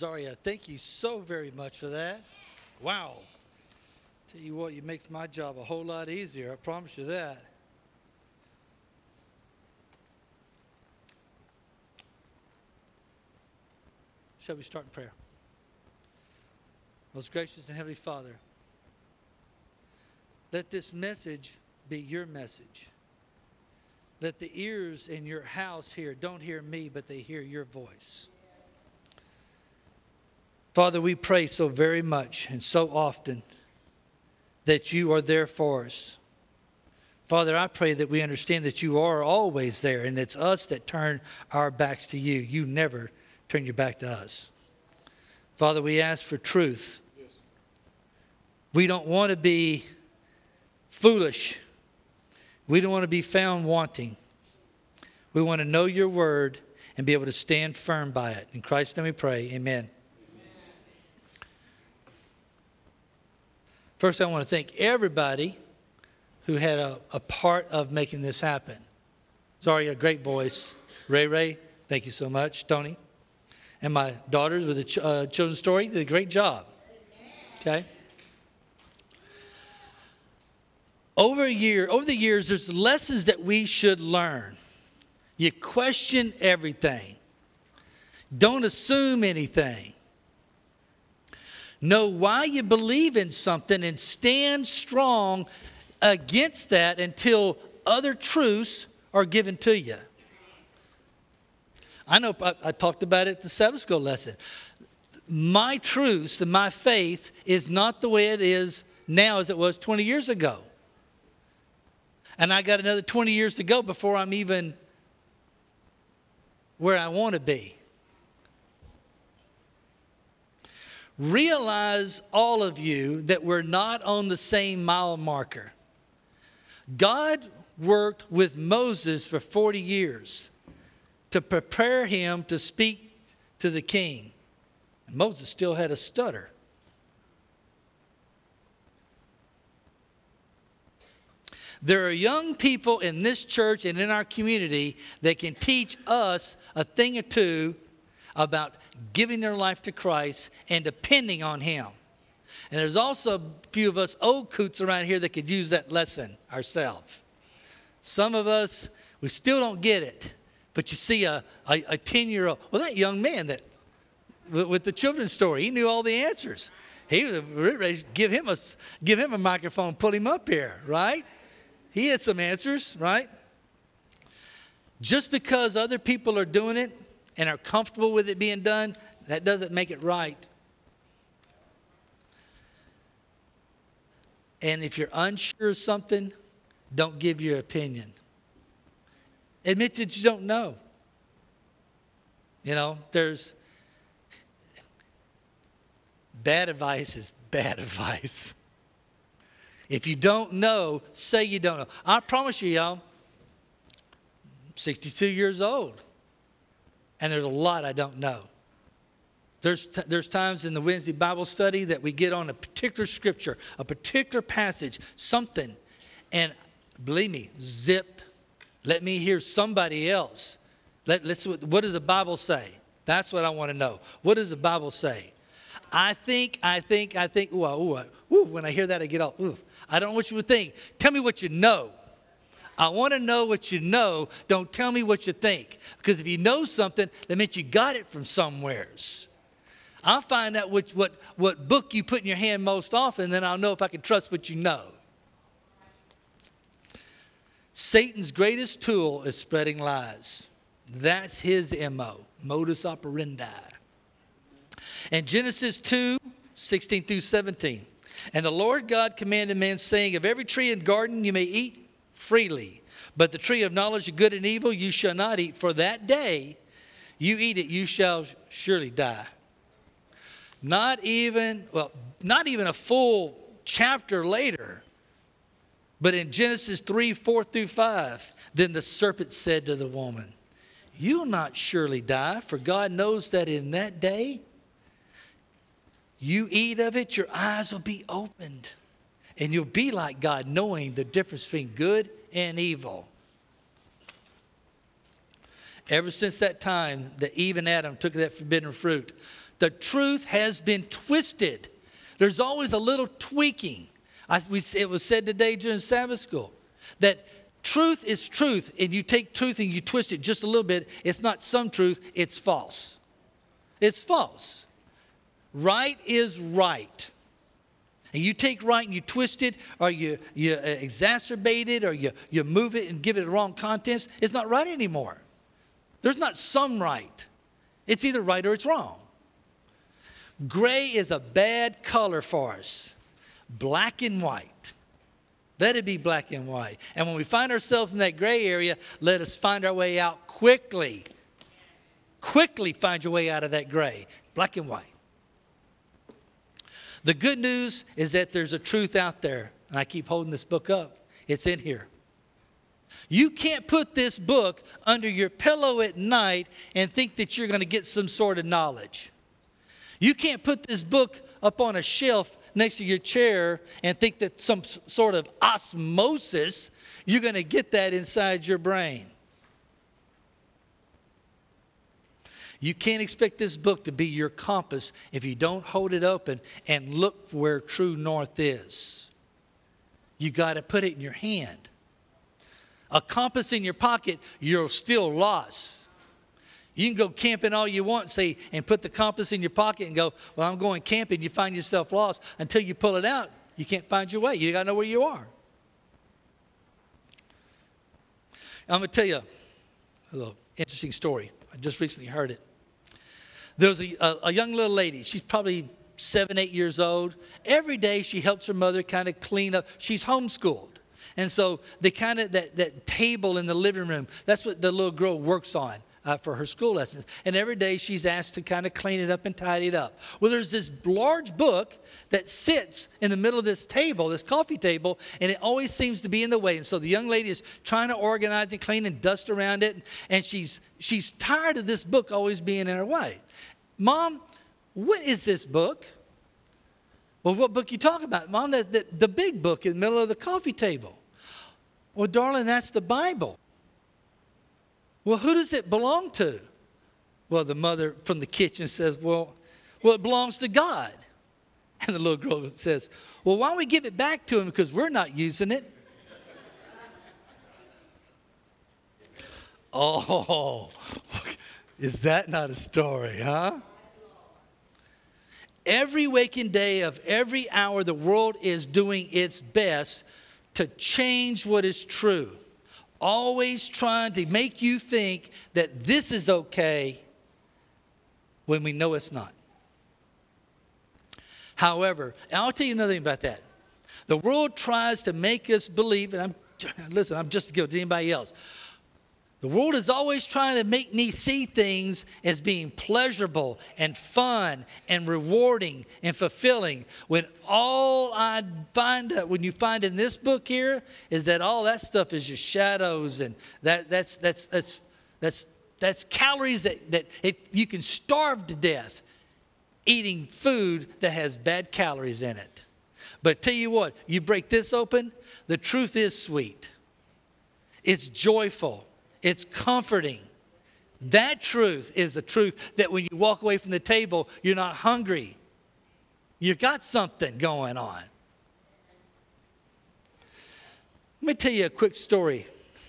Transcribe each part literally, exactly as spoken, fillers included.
Zaria, thank you so very much for that. Wow. Tell you what, it makes my job a whole lot easier. I promise you that. Shall we start in prayer? Most gracious and Heavenly Father, let this message be your message. Let the ears in your house hear, don't hear me, but they hear your voice. Father, we pray so very much and so often that you are there for us. Father, I pray that we understand that you are always there, and it's us that turn our backs to you. You never turn your back to us. Father, we ask for truth. Yes. We don't want to be foolish. We don't want to be found wanting. We want to know your word and be able to stand firm by it. In Christ's name we pray. Amen. First, I want to thank everybody who had a, a part of making this happen. Zaria, a great voice. Ray Ray, thank you so much. Tony. And my daughters with the ch- uh, children's story did a great job. Okay? Over a year, over the years, there's lessons that we should learn. You question everything. Don't assume anything. Know why you believe in something and stand strong against that until other truths are given to you. I know I, I talked about it at the Sabbath School lesson. My truths and my faith is not the way it is now as it was twenty years ago. And I got another twenty years to go before I'm even where I want to be. Realize, all of you, that we're not on the same mile marker. God worked with Moses for forty years to prepare him to speak to the king. And Moses still had a stutter. There are young people in this church and in our community that can teach us a thing or two about giving their life to Christ and depending on him. And there's also a few of us old coots around here that could use that lesson ourselves. Some of us, we still don't get it. But you see a, a, a ten-year-old, well, that young man that with, with the children's story, he knew all the answers. He was ready to give him a, give him a microphone, put him up here, right? He had some answers, right? Just because other people are doing it and are comfortable with it being done, that doesn't make it right. And if you're unsure of something, don't give your opinion. Admit that you don't know. You know, there's bad advice is bad advice. If you don't know, say you don't know. I promise you, y'all, I'm sixty-two years old. And there's a lot I don't know. There's, t- there's times in the Wednesday Bible study that we get on a particular scripture, a particular passage, something. And believe me, zip, let me hear somebody else. Let, let's, what does the Bible say? That's what I want to know. What does the Bible say? I think, I think, I think, ooh, ooh, ooh, when I hear that, I get all, ooh. I don't know what you would think. Tell me what you know. I want to know what you know. Don't tell me what you think. Because if you know something, that means you got it from somewheres. I'll find out which, what, what book you put in your hand most often, and then I'll know if I can trust what you know. Satan's greatest tool is spreading lies. That's his M O, modus operandi. In Genesis two, sixteen through seventeen. And the Lord God commanded man, saying, of every tree in the garden you may eat freely, but the tree of knowledge of good and evil you shall not eat, for that day you eat it, you shall surely die. Not even, well, not even a full chapter later, but in Genesis three, four through five, then the serpent said to the woman, you'll not surely die, for God knows that in that day you eat of it, your eyes will be opened. And you'll be like God, knowing the difference between good and evil. Ever since that time that Eve and Adam took that forbidden fruit, The truth has been twisted. There's always a little tweaking. I, we, it was said today during Sabbath school that truth is truth, and you take truth and you twist it just a little bit. It's not some truth, it's false. It's false. Right is right. And you take right and you twist it, or you, you exacerbate it, or you, you move it and give it the wrong contents. It's not right anymore. There's not some right. It's either right or it's wrong. Gray is a bad color for us. Black and white. Let it be black and white. And when we find ourselves in that gray area, let us find our way out quickly. Quickly find your way out of that gray. Black and white. The good news is that there's a truth out there. And I keep holding this book up. It's in here. You can't put this book under your pillow at night and think that you're going to get some sort of knowledge. You can't put this book up on a shelf next to your chair and think that some sort of osmosis, you're going to get that inside your brain. You can't expect this book to be your compass if you don't hold it open and look where true north is. You got to put it in your hand. A compass in your pocket, you're still lost. You can go camping all you want, say, and put the compass in your pocket and go, well, I'm going camping. You find yourself lost. Until you pull it out, you can't find your way. You got to know where you are. I'm going to tell you a little interesting story. I just recently heard it. There was a, a, a young little lady. She's probably seven, eight years old. Every day she helps her mother kind of clean up. She's homeschooled. And so they kind of, that, that table in the living room, that's what the little girl works on uh, for her school lessons. And every day she's asked to kind of clean it up and tidy it up. Well, there's this large book that sits in the middle of this table, this coffee table, and it always seems to be in the way. And so the young lady is trying to organize and clean and dust around it. And she's, she's tired of this book always being in her way. Mom, what is this book? Well, what book you talking about? Mom, the, the, the big book in the middle of the coffee table. Well, darling, that's the Bible. Well, who does it belong to? Well, the mother from the kitchen says, well, well, it belongs to God. And the little girl says, well, why don't we give it back to him because we're not using it? Oh, is that not a story, huh? Every waking day of every hour, the world is doing its best to change what is true. Always trying to make you think that this is okay when we know it's not. However, and I'll tell you another thing about that. The world tries to make us believe, and I'm, listen, I'm just as guilty as anybody else. The world is always trying to make me see things as being pleasurable and fun and rewarding and fulfilling. When all I find, when you find in this book here, is that all that stuff is just shadows and that that's that's that's that's that's calories that that it, you can starve to death eating food that has bad calories in it. But tell you what, you break this open, the truth is sweet. It's joyful. It's comforting. That truth is the truth that when you walk away from the table, you're not hungry. You've got something going on. Let me tell you a quick story.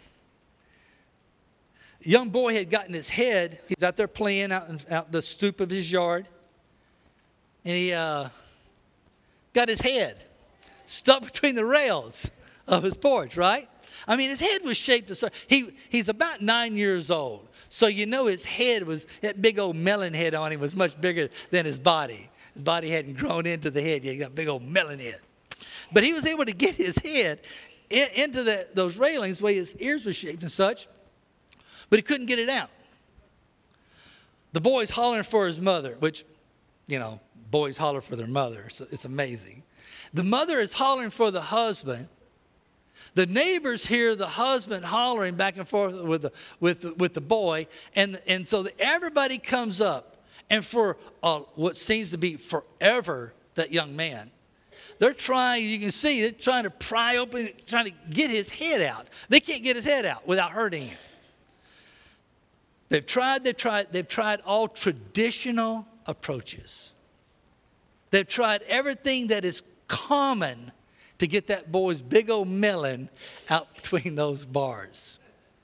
A young boy had gotten his head. He's out there playing out, in, out the stoop of his yard. And he uh, got his head stuck between the rails of his porch, right? I mean, his head was shaped to start. He, he's about nine years old. So you know his head was, that big old melon head on him was much bigger than his body. His body hadn't grown into the head yet. He got a big old melon head. But he was able to get his head in, into the, those railings, the way his ears were shaped and such. But he couldn't get it out. The boy's hollering for his mother, which, you know, boys holler for their mother. So it's amazing. The mother is hollering for the husband. The neighbors hear the husband hollering back and forth with the, with the, with the boy. And, and so everybody comes up. And for uh, what seems to be forever, that young man, they're trying, you can see, they're trying to pry open, trying to get his head out. They can't get his head out without hurting him. They've tried, they've tried, they've tried all traditional approaches. They've tried everything that is common to get that boy's big old melon out between those bars.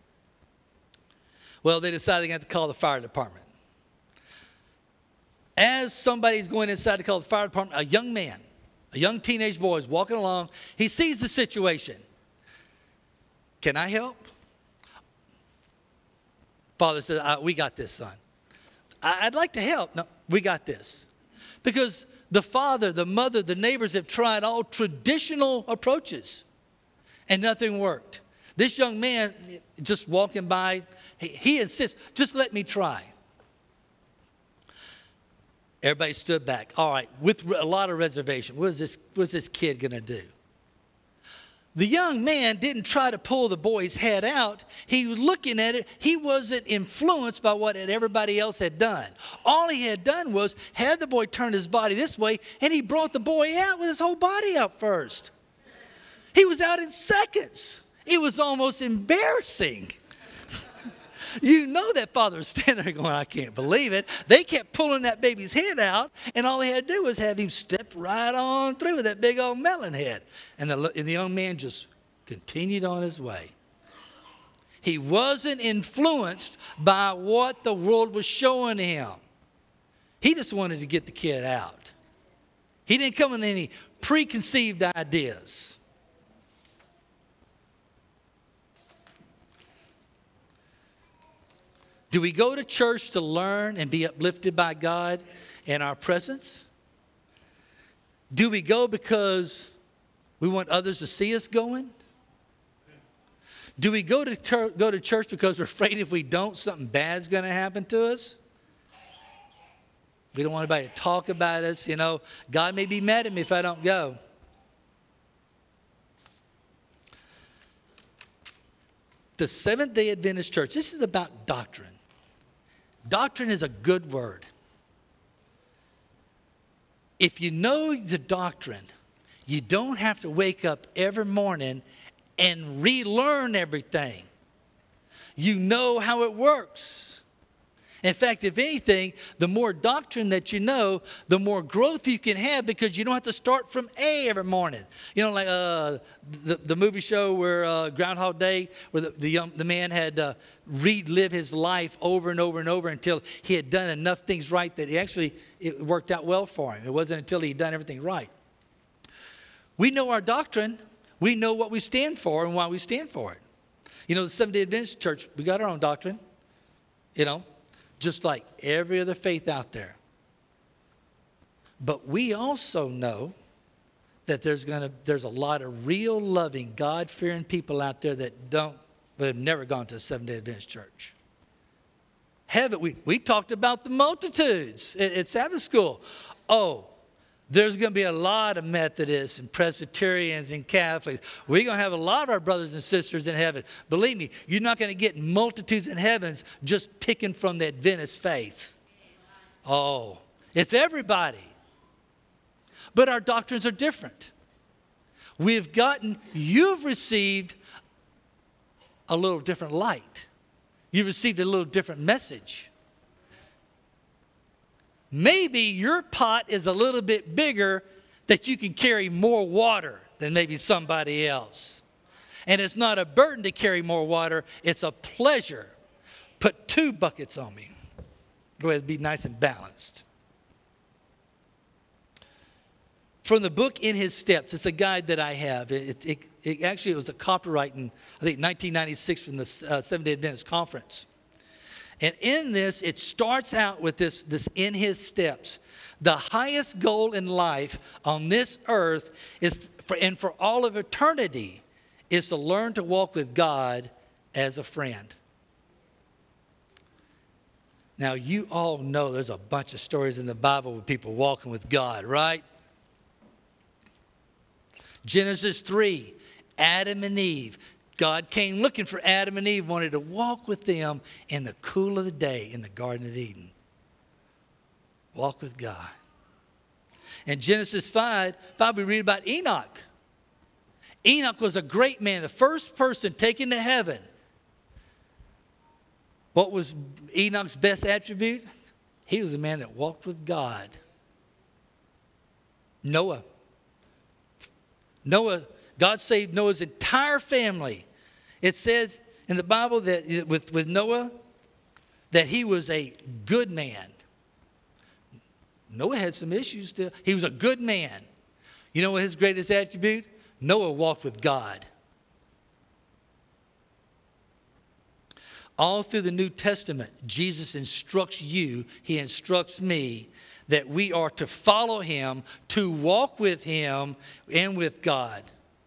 Well, they decided they got to call the fire department. As somebody's going inside to call the fire department, a young man, a young teenage boy is walking along. He sees the situation. Can I help? Father says, we got this, son. I'd like to help. No, we got this. Because the father, the mother, the neighbors have tried all traditional approaches, and nothing worked. This young man, just walking by, he, he insists, just let me try. Everybody stood back. All right, with a lot of reservation. What is this, what is this kid going to do? The young man didn't try to pull the boy's head out. He was looking at it. He wasn't influenced by what everybody else had done. All he had done was had the boy turn his body this way, and he brought the boy out with his whole body out first. He was out in seconds. It was almost embarrassing. You know that father was standing there going, I can't believe it. They kept pulling that baby's head out, and all they had to do was have him step right on through with that big old melon head. And the, and the young man just continued on his way. He wasn't influenced by what the world was showing him. He just wanted to get the kid out. He didn't come with any preconceived ideas. Do we go to church to learn and be uplifted by God in our presence? Do we go because we want others to see us going? Do we go to ter- go to church because we're afraid if we don't, something bad's going to happen to us? We don't want anybody to talk about us. You know, God may be mad at me if I don't go. The Seventh-day Adventist Church, this is about doctrine. Doctrine is a good word. If you know the doctrine, you don't have to wake up every morning and relearn everything. You know how it works. In fact, if anything, the more doctrine that you know, the more growth you can have because you don't have to start from A every morning. You know, like uh, the, the movie show where uh, Groundhog Day, where the, the, young, the man had uh, relive his life over and over and over until he had done enough things right that he actually, it worked out well for him. It wasn't until he had done everything right. We know our doctrine. We know what we stand for and why we stand for it. You know, the Seventh-day Adventist Church, we got our own doctrine, you know, just like every other faith out there. But we also know that there's gonna there's a lot of real loving, God-fearing people out there that don't, that have never gone to a Seventh-day Adventist church. Haven't we? We talked about the multitudes at, at Sabbath school. Oh, there's going to be a lot of Methodists and Presbyterians and Catholics. We're going to have a lot of our brothers and sisters in heaven. Believe me, you're not going to get multitudes in heavens just picking from the Adventist faith. Oh, it's everybody. But our doctrines are different. We've gotten, you've received a little different light. You've received a little different message. Maybe your pot is a little bit bigger that you can carry more water than maybe somebody else. And it's not a burden to carry more water. It's a pleasure. Put two buckets on me. Go ahead and be nice and balanced. From the book In His Steps, it's a guide that I have. It, it, it actually it was a copyright in, I think, nineteen ninety-six from the uh, Seventh-day Adventist Conference. And in this, it starts out with this, this in his steps. The highest goal in life on this earth is, for, and for all of eternity, is to learn to walk with God as a friend. Now, you all know there's a bunch of stories in the Bible with people walking with God, right? Genesis three, Adam and Eve. God came looking for Adam and Eve, wanted to walk with them in the cool of the day in the Garden of Eden. Walk with God. In Genesis five, five, we read about Enoch. Enoch was a great man, the first person taken to heaven. What was Enoch's best attribute? He was a man that walked with God. Noah. Noah, God saved Noah's entire family. It says in the Bible that with, with Noah, that he was a good man. Noah had some issues still. He was a good man. You know what his greatest attribute? Noah walked with God. All through the New Testament, Jesus instructs you, he instructs me, that we are to follow him, to walk with him and with God.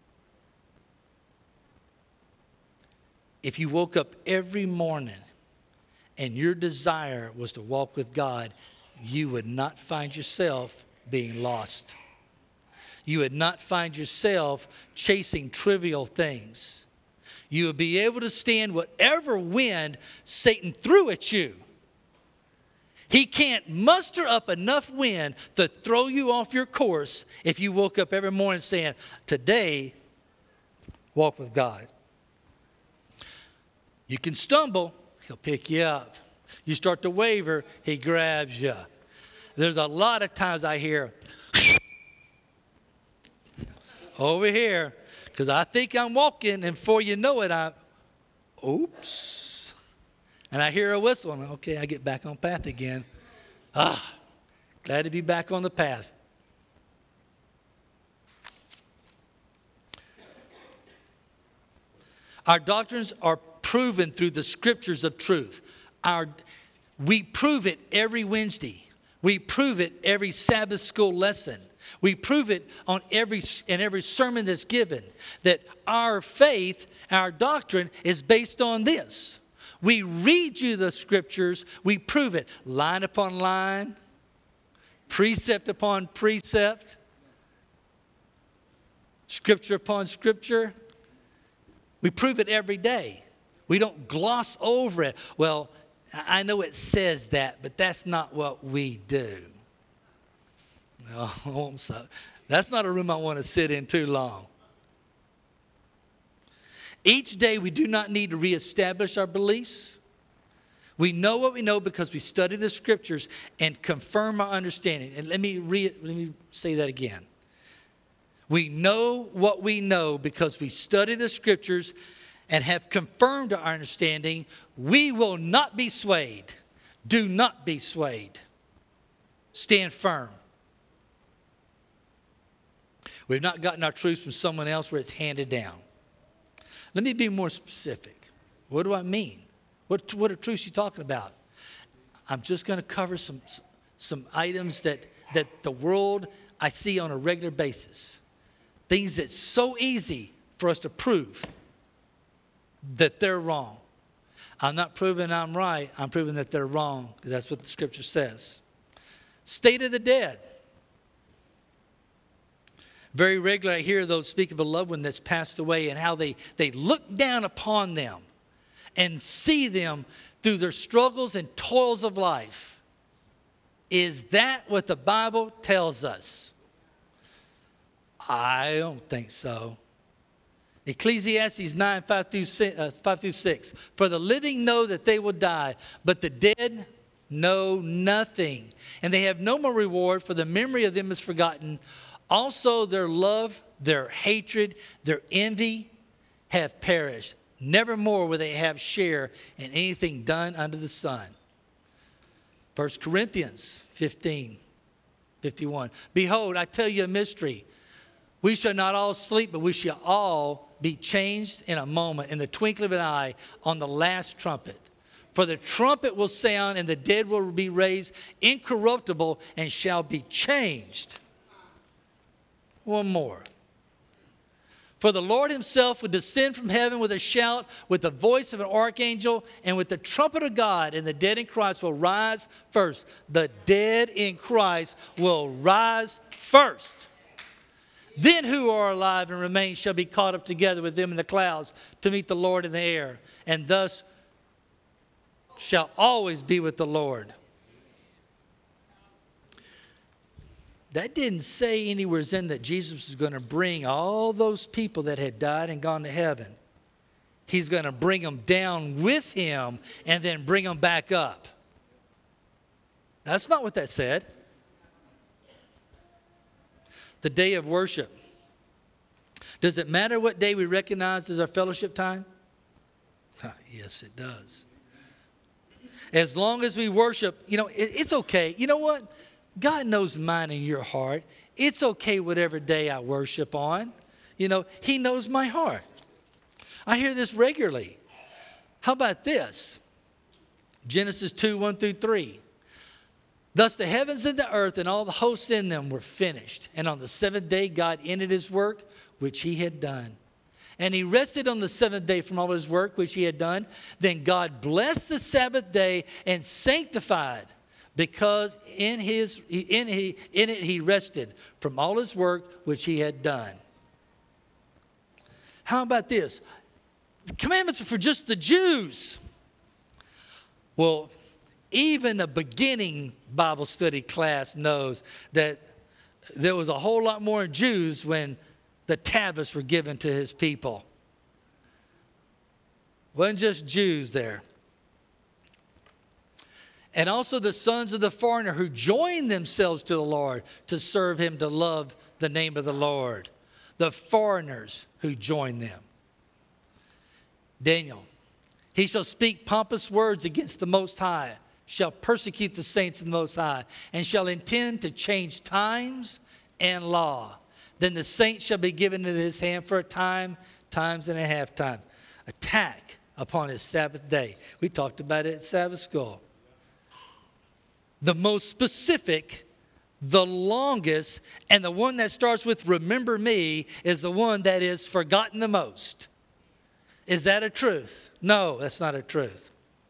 If you woke up every morning and your desire was to walk with God, you would not find yourself being lost. You would not find yourself chasing trivial things. You would be able to stand whatever wind Satan threw at you. He can't muster up enough wind to throw you off your course if you woke up every morning saying, today, walk with God. You can stumble, he'll pick you up. You start to waver, he grabs you. There's a lot of times I hear, over here, because I think I'm walking, and before you know it, I'm, oops. And I hear a whistle, and okay, I get back on path again. Ah, glad to be back on the path. Our doctrines are proven through the scriptures of truth. Our, we prove it every Wednesday. We prove it every Sabbath school lesson. We prove it on every in every sermon that's given, that our faith, our doctrine is based on this. We read you the scriptures, we prove it line upon line, precept upon precept, scripture upon scripture. We prove it every day. We don't gloss over it. Well, I know it says that, but that's not what we do. No, so that's not a room I want to sit in too long. Each day we do not need to reestablish our beliefs. We know what we know because we study the scriptures and confirm our understanding. And let me, re, let me say that again. We know what we know because we study the scriptures and have confirmed our understanding. We will not be swayed. Do not be swayed. Stand firm. We've not gotten our truths from someone else where it's handed down. Let me be more specific. What do I mean? What, what are truths you talking about? I'm just going to cover some, some items that, that the world I see on a regular basis. Things that's so easy for us to prove that they're wrong. I'm not proving I'm right. I'm proving that they're wrong, because that's what the scripture says. State of the dead. Very regularly I hear those speak of a loved one that's passed away and how they, they look down upon them and see them through their struggles and toils of life. Is that what the Bible tells us? I don't think so. Ecclesiastes nine, five through six. For the living know that they will die, but the dead know nothing. And they have no more reward, for the memory of them is forgotten. Also their love, their hatred, their envy have perished. Nevermore will they have share in anything done under the sun. First Corinthians fifteen, fifty-one. Behold, I tell you a mystery. We shall not all sleep, but we shall all be changed in a moment, in the twinkling of an eye, on the last trumpet. For the trumpet will sound, and the dead will be raised incorruptible, and shall be changed. One more. For the Lord himself will descend from heaven with a shout, with the voice of an archangel, and with the trumpet of God, and the dead in Christ will rise first. The dead in Christ will rise first. Then who are alive and remain shall be caught up together with them in the clouds to meet the Lord in the air, and thus shall always be with the Lord. That didn't say anywhere in that Jesus was going to bring all those people that had died and gone to heaven. He's going to bring them down with him and then bring them back up. That's not what that said. The day of worship. Does it matter what day we recognize as our fellowship time? Yes, it does. As long as we worship, you know, it, it's okay. You know what? God knows mine and your heart. It's okay whatever day I worship on. You know, He knows my heart. I hear this regularly. How about this? Genesis two, one through three. Thus the heavens and the earth and all the hosts in them were finished. And on the seventh day God ended His work, which He had done. And He rested on the seventh day from all His work, which He had done. Then God blessed the Sabbath day and sanctified, because in, his, in, he, in it He rested from all His work, which He had done. How about this? The commandments are for just the Jews. Well, even a beginning Bible study class knows that there was a whole lot more Jews when the tablets were given to His people. Wasn't just Jews there. And also the sons of the foreigner who joined themselves to the Lord to serve Him, to love the name of the Lord. The foreigners who joined them. Daniel, he shall speak pompous words against the Most High, shall persecute the saints of the Most High, and shall intend to change times and law. Then the saints shall be given into His hand for a time, times and a half time. Attack upon His Sabbath day. We talked about it at Sabbath school. The most specific, the longest, and the one that starts with remember me is the one that is forgotten the most. Is that a truth? No, that's not a truth.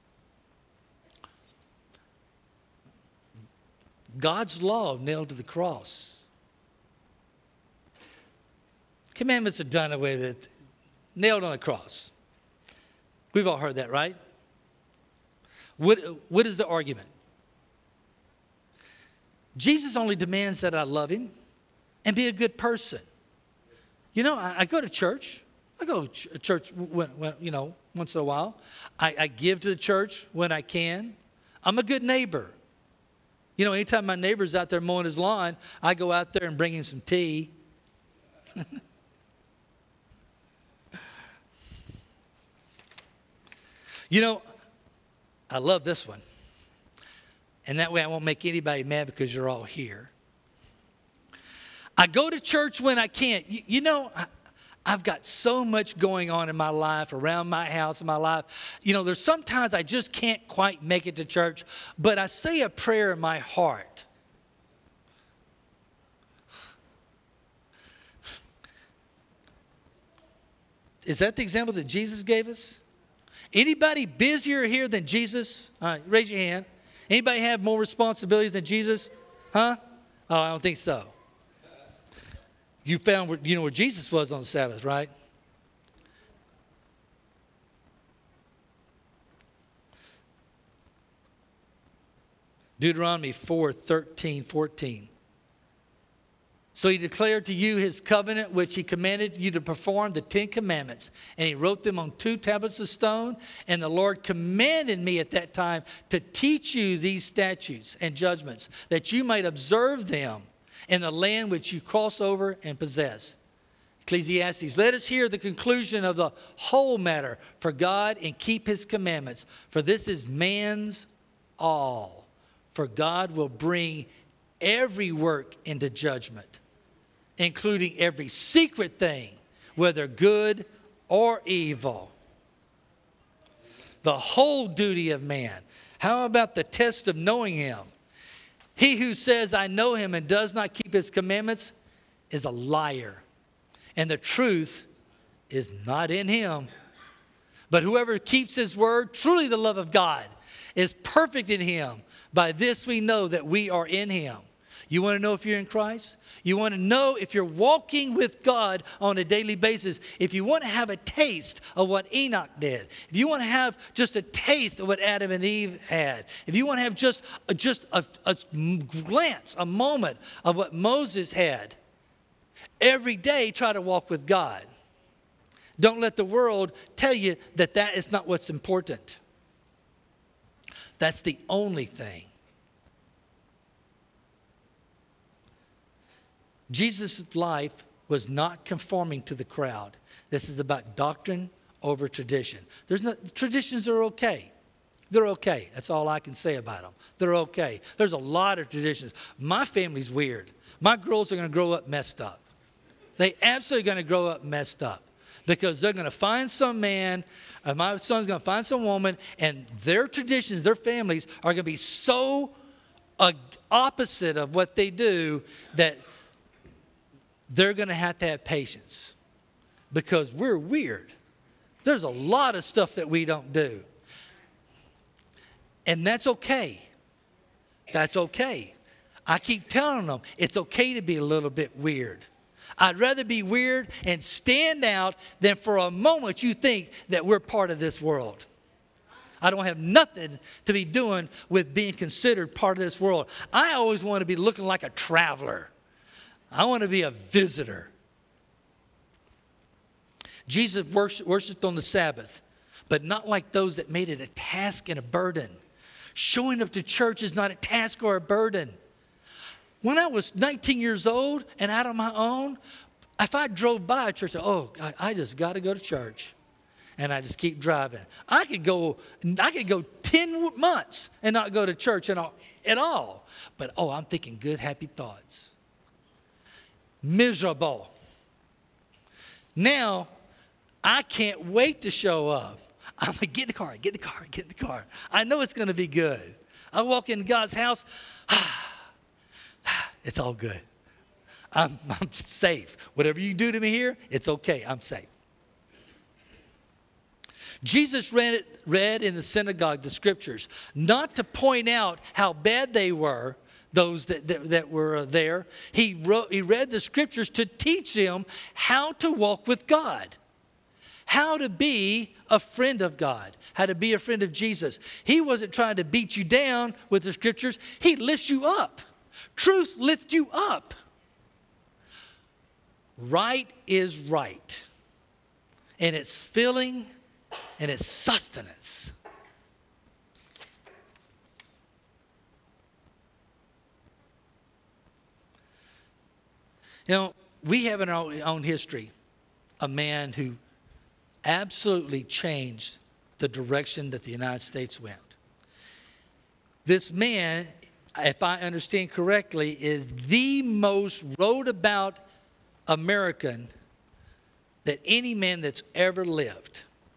God's law nailed to the cross. Commandments are done away with, nailed on the cross. We've all heard that, right? What, what is the argument? Jesus only demands that I love Him and be a good person. You know, I, I go to church. I go to church, when, when, you know, once in a while. I, I give to the church when I can. I'm a good neighbor. You know, anytime my neighbor's out there mowing his lawn, I go out there and bring him some tea. You know, I love this one. And that way I won't make anybody mad because you're all here. I go to church when I can. You, you know, I, I've got so much going on in my life, around my house, in my life. You know, there's sometimes I just can't quite make it to church, but I say a prayer in my heart. Is that the example that Jesus gave us? Anybody busier here than Jesus? All right, raise your hand. Anybody have more responsibilities than Jesus? Huh? Oh, I don't think so. You found where, you know where Jesus was on the Sabbath, right? Deuteronomy four, thirteen, fourteen. So He declared to you His covenant, which He commanded you to perform, the Ten Commandments. And He wrote them on two tablets of stone. And the Lord commanded me at that time to teach you these statutes and judgments, that you might observe them in the land which you cross over and possess. Ecclesiastes, let us hear the conclusion of the whole matter for God and keep His commandments. For this is man's all. For God will bring every work into judgment, including every secret thing, whether good or evil. The whole duty of man. How about the test of knowing Him? He who says, I know Him and does not keep His commandments is a liar, and the truth is not in him. But whoever keeps His word, truly the love of God is perfect in Him. By this we know that we are in Him. You want to know if you're in Christ? You want to know if you're walking with God on a daily basis? If you want to have a taste of what Enoch did, if you want to have just a taste of what Adam and Eve had, if you want to have just, just a, a glance, a moment of what Moses had, every day try to walk with God. Don't let the world tell you that that is not what's important. That's the only thing Jesus' life was not conforming to the crowd. This is about doctrine over tradition. There's no, traditions are okay. They're okay. That's all I can say about them. They're okay. There's a lot of traditions. My family's weird. My girls are going to grow up messed up. They absolutely going to grow up messed up because they're going to find some man, and my son's going to find some woman, and their traditions, their families are going to be so uh, opposite of what they do that they're going to have to have patience because we're weird. There's a lot of stuff that we don't do. And that's okay. That's okay. I keep telling them it's okay to be a little bit weird. I'd rather be weird and stand out than for a moment you think that we're part of this world. I don't have nothing to be doing with being considered part of this world. I always want to be looking like a traveler. I want to be a visitor. Jesus worshiped on the Sabbath, but not like those that made it a task and a burden. Showing up to church is not a task or a burden. When I was nineteen years old and out on my own, if I drove by a church, oh, I, I just got to go to church. And I just keep driving. I could go, I could go ten months and not go to church at all. At all. But, oh, I'm thinking good, happy thoughts. Miserable. Now, I can't wait to show up. I'm like, get in the car, get in the car, get in the car. I know it's going to be good. I walk in God's house. It's all good. I'm, I'm safe. Whatever you do to me here, it's okay. I'm safe. Jesus read, read in the synagogue the scriptures, not to point out how bad they were, those that, that, that were there. He, wrote, he read the scriptures to teach them how to walk with God, how to be a friend of God, how to be a friend of Jesus. He wasn't trying to beat you down with the scriptures. He lifts you up. Truth lifts you up. Right is right. And it's filling and it's sustenance. You know, we have in our own history a man who absolutely changed the direction that the United States went. This man, if I understand correctly, is the most wrote about American that any man that's ever lived.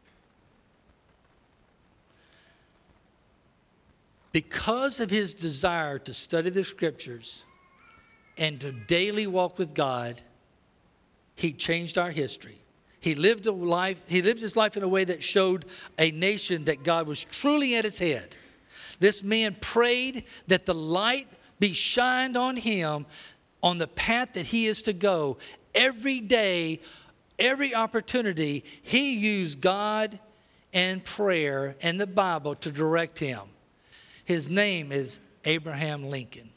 Because of his desire to study the scriptures and to daily walk with God, he changed our history. He lived a life, he lived his life in a way that showed a nation that God was truly at its head. This man prayed that the light be shined on him on the path that he is to go. Every day, every opportunity, he used God and prayer and the Bible to direct him. His name is Abraham Lincoln.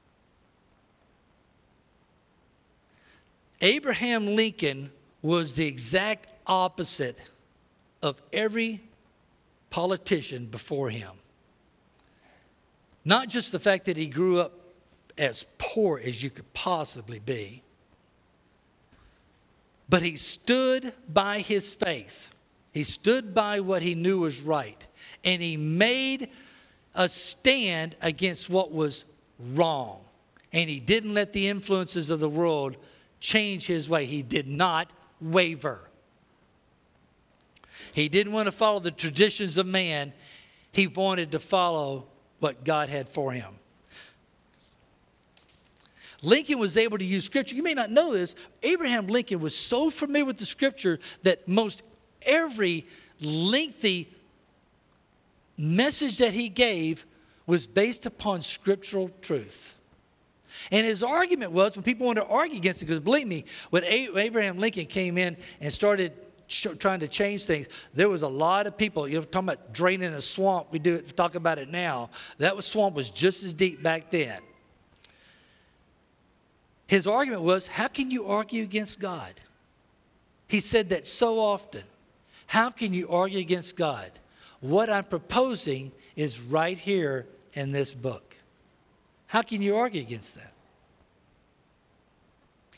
Abraham Lincoln was the exact opposite of every politician before him. Not just the fact that he grew up as poor as you could possibly be, but he stood by his faith. He stood by what he knew was right. And he made a stand against what was wrong. And he didn't let the influences of the world change his way. He did not waver. He didn't want to follow the traditions of man. He wanted to follow what God had for him. Lincoln was able to use scripture. You may not know this. Abraham Lincoln was so familiar with the scripture that most every lengthy message that he gave was based upon scriptural truth. And his argument was, when people wanted to argue against it, because believe me, when Abraham Lincoln came in and started trying to change things, there was a lot of people, you know, talking about draining a swamp. We do it, talk about it now. That was, swamp was just as deep back then. His argument was, how can you argue against God? He said that so often. How can you argue against God? What I'm proposing is right here in this book. How can you argue against that?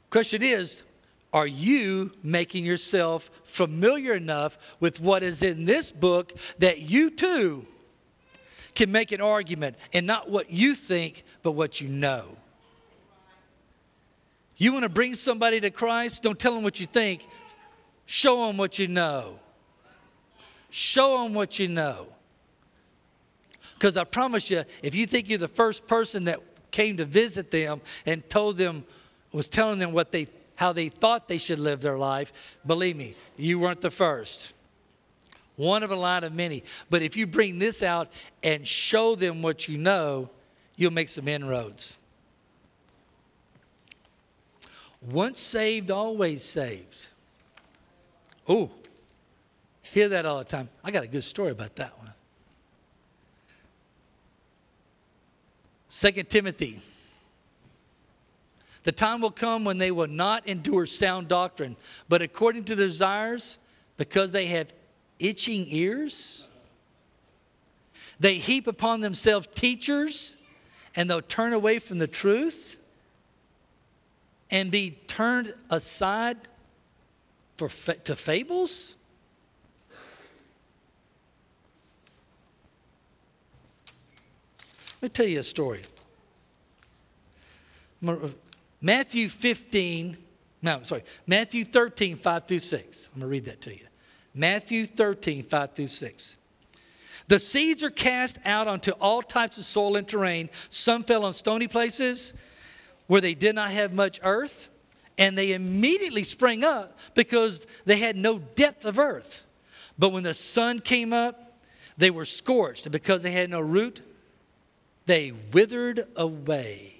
Question is, are you making yourself familiar enough with what is in this book that you too can make an argument, and not what you think, but what you know? You want to bring somebody to Christ? Don't tell them what you think. Show them what you know. Show them what you know. Because I promise you, if you think you're the first person that came to visit them and told them, was telling them what they, how they thought they should live their life, believe me, you weren't the first. One of a line of many. But if you bring this out and show them what you know, you'll make some inroads. Once saved, always saved. Oh, hear that all the time. I got a good story about that one. Second Timothy. The time will come when they will not endure sound doctrine, but according to their desires, because they have itching ears, they heap upon themselves teachers, and they'll turn away from the truth and be turned aside for to fables. Let me tell you a story. Matthew fifteen, no, sorry, Matthew thirteen, five through six. I'm going to read that to you. Matthew thirteen, five through six. The seeds are cast out onto all types of soil and terrain. Some fell on stony places where they did not have much earth, and they immediately sprang up because they had no depth of earth. But when the sun came up, they were scorched, and because they had no root, they withered away.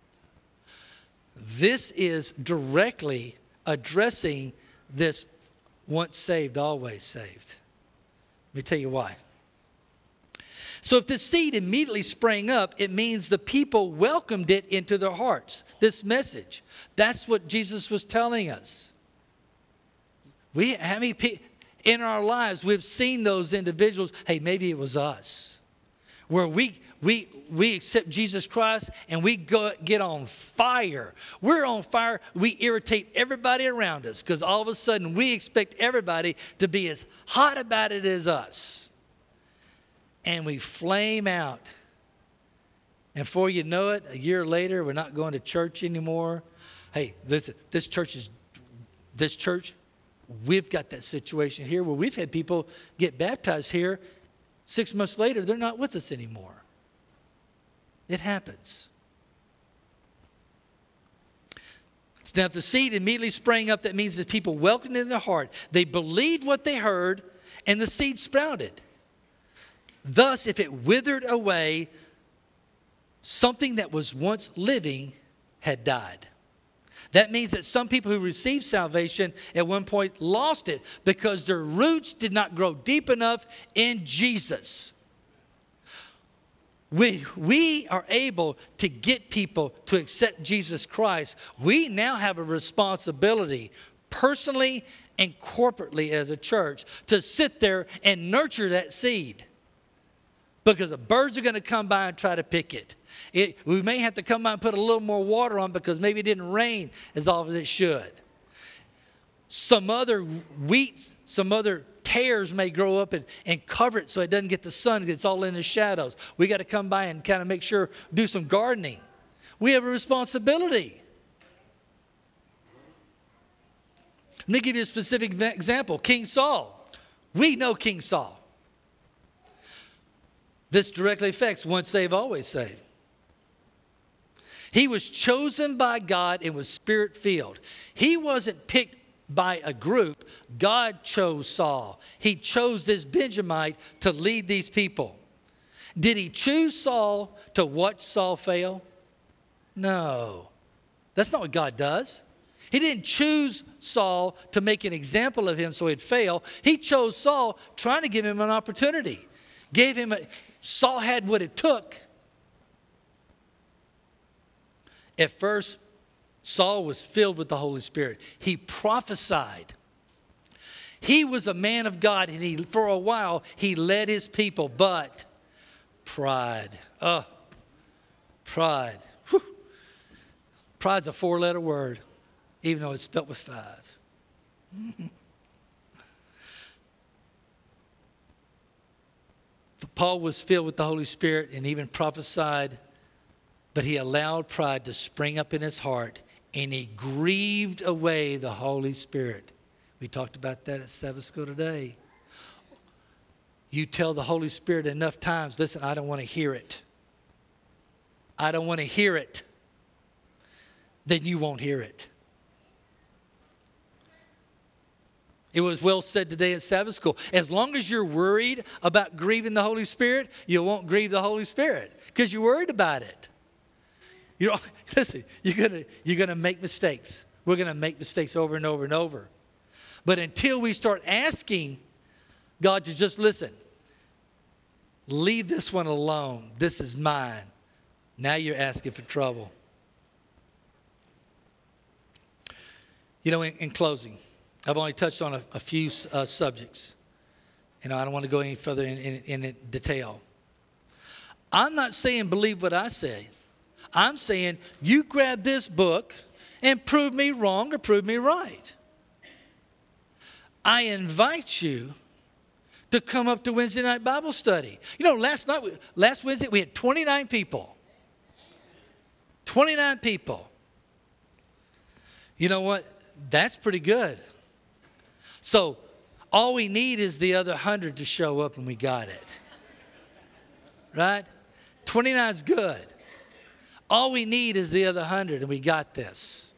This is directly addressing this once saved, always saved. Let me tell you why. So if the seed immediately sprang up, it means the people welcomed it into their hearts, this message. That's what Jesus was telling us. We, how many people in our lives, we've seen those individuals, hey, maybe it was us, where we we we accept Jesus Christ and we go, get on fire. We're on fire. We irritate everybody around us because all of a sudden we expect everybody to be as hot about it as us. And we flame out. And before you know it, a year later, we're not going to church anymore. Hey, listen, this church is, this church, we've got that situation here where we've had people get baptized here. Six months later, they're not with us anymore. It happens. So now if the seed immediately sprang up, that means that people welcomed it in their heart. They believed what they heard, and the seed sprouted. Thus, if it withered away, something that was once living had died. That means that some people who received salvation at one point lost it because their roots did not grow deep enough in Jesus. When we are able to get people to accept Jesus Christ, we now have a responsibility, personally and corporately as a church, to sit there and nurture that seed. Because the birds are going to come by and try to pick it. it. We may have to come by and put a little more water on because maybe it didn't rain as often as it should. Some other wheat, some other tares may grow up and, and cover it so it doesn't get the sun. It's all in the shadows. We got to come by and kind of make sure, do some gardening. We have a responsibility. Let me give you a specific example. King Saul. We know King Saul. This directly affects once saved, always saved. He was chosen by God and was spirit-filled. He wasn't picked by a group. God chose Saul. He chose this Benjamite to lead these people. Did he choose Saul to watch Saul fail? No. That's not what God does. He didn't choose Saul to make an example of him so he'd fail. He chose Saul trying to give him an opportunity. Gave him a... Saul had what it took. At first, Saul was filled with the Holy Spirit. He prophesied. He was a man of God, and he, for a while, he led his people. But pride. Oh, pride. Whew. Pride's a four-letter word. even though it's spelled with five. Paul was filled with the Holy Spirit and even prophesied, but he allowed pride to spring up in his heart, and he grieved away the Holy Spirit. We talked about that at Sabbath school today. You tell the Holy Spirit enough times, listen, I don't want to hear it. I don't want to hear it. Then you won't hear it. It was well said today at Sabbath school. As long as you're worried about grieving the Holy Spirit, you won't grieve the Holy Spirit because you're worried about it. You know, listen, you're gonna you're gonna make mistakes. We're gonna make mistakes over and over and over. But until we start asking God to just listen, leave this one alone. This is mine. Now you're asking for trouble. You know, in, in closing, I've only touched on a, a few uh, subjects. You know, I don't want to go any further in, in, in detail. I'm not saying believe what I say. I'm saying you grab this book and prove me wrong or prove me right. I invite you to come up to Wednesday night Bible study. You know, last night, last Wednesday, we had twenty-nine people. twenty-nine people. You know what? That's pretty good. So all we need is the other one hundred to show up and we got it. Right? twenty-nine is good. All we need is the other one hundred and we got this.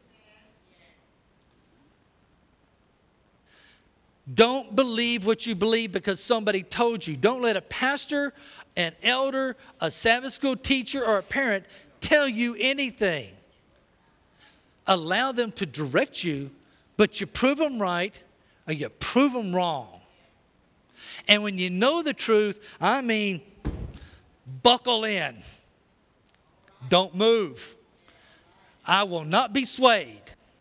Don't believe what you believe because somebody told you. Don't let a pastor, an elder, a Sabbath school teacher, or a parent tell you anything. Allow them to direct you, but you prove them right or you prove them wrong. And when you know the truth, I mean, buckle in. Don't move. I will not be swayed.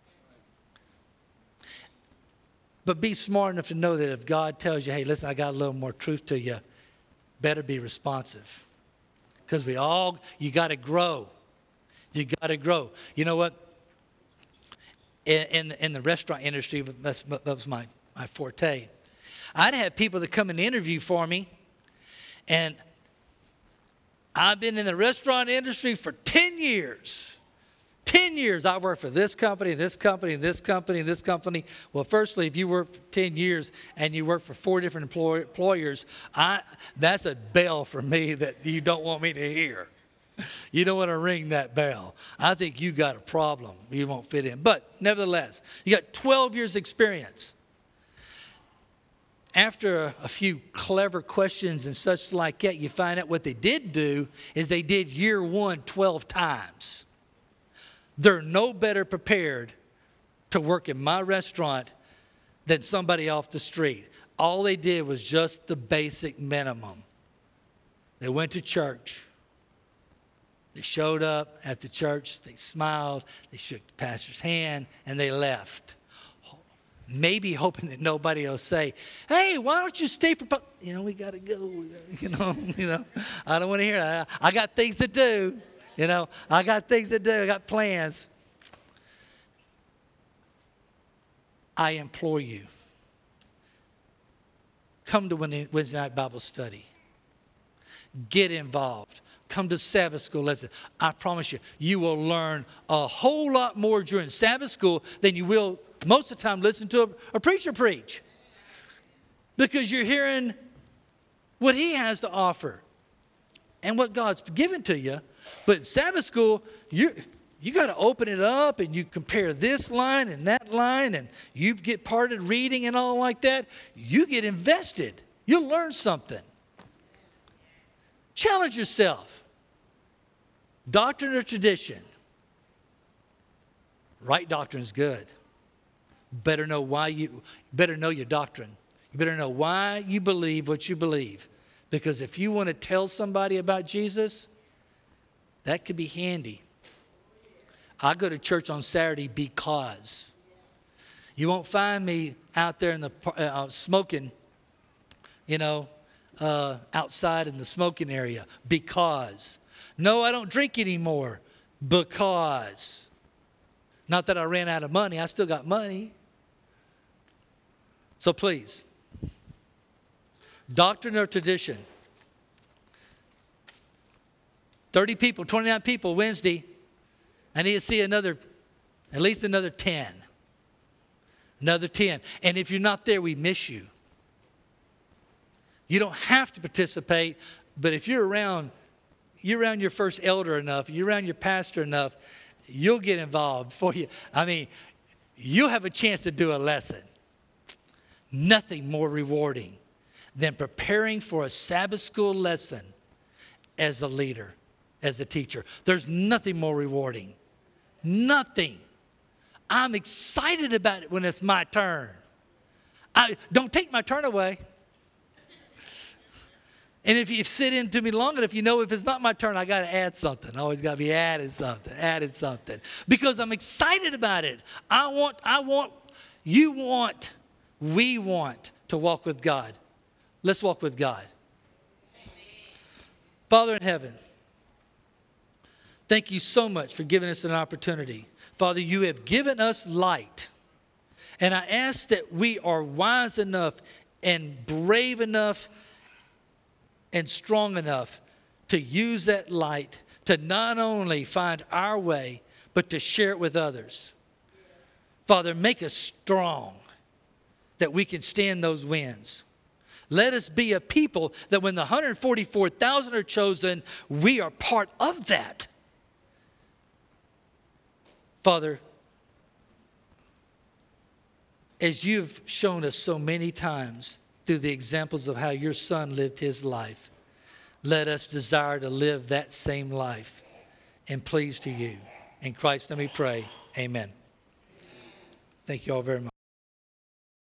But be smart enough to know that if God tells you, hey, listen, I got a little more truth to you, better be responsive. Because we all, you got to grow. You got to grow. You know what? In, in, in the restaurant industry, that's, that was my, my forte. I'd have people that come and interview for me. And I've been in the restaurant industry for ten years. ten years I worked for this company, this company, this company, this company. Well, firstly, if you work for ten years and you work for four different employ- employers, I, that's a bell for me that you don't want me to hear. You don't want to ring that bell. I think you got a problem. You won't fit in. But nevertheless, you got twelve years experience. After a, a few clever questions and such like that, you find out what they did do is they did year one twelve times. They're no better prepared to work in my restaurant than somebody off the street. All they did was just the basic minimum. They went to church. They showed up at the church. They smiled. They shook the pastor's hand, and they left. Maybe hoping that nobody will say, hey, why don't you stay for, po-? you know, we got to go. You know, you know, I don't want to hear that. I got things to do. You know, I got things to do. I got plans. I implore you, come to Wednesday night Bible study. Get involved. Come to Sabbath school. Listen, I promise you, you will learn a whole lot more during Sabbath school than you will most of the time listen to a, a preacher preach. Because you're hearing what he has to offer and what God's given to you. But in Sabbath school, you you got to open it up and you compare this line and that line and you get parted reading and all like that. You get invested. You'll learn something. Challenge yourself. Doctrine or tradition? Right doctrine is good. Better know why you better know your doctrine. You better know why you believe what you believe. Because if you want to tell somebody about Jesus, that could be handy. I go to church on Saturday because you won't find me out there in the uh, smoking, you know, uh, outside in the smoking area because. No, I don't drink anymore because. Not that I ran out of money. I still got money. So please, doctrine or tradition. thirty people, twenty-nine people Wednesday. I need to see another, at least another ten. Another ten. And if you're not there, we miss you. You don't have to participate, but if you're around, you're around your first elder enough, you're around your pastor enough, you'll get involved for you. I mean, you'll have a chance to do a lesson. Nothing more rewarding than preparing for a Sabbath school lesson as a leader, as a teacher. There's nothing more rewarding. Nothing. I'm excited about it when it's my turn. I, don't take my turn away. And if you sit into me long enough, you know if it's not my turn, I got to add something. I always got to be adding something, adding something. Because I'm excited about it. I want, I want, you want, we want to walk with God. Let's walk with God. Amen. Father in heaven, thank you so much for giving us an opportunity. Father, you have given us light. And I ask that we are wise enough and brave enough and strong enough to use that light to not only find our way, but to share it with others. Father, make us strong that we can stand those winds. Let us be a people that when the one hundred forty-four thousand are chosen, we are part of that. Father, as you've shown us so many times through the examples of how your son lived his life, let us desire to live that same life and please to you. In Christ, let me pray. Amen. Thank you all very much.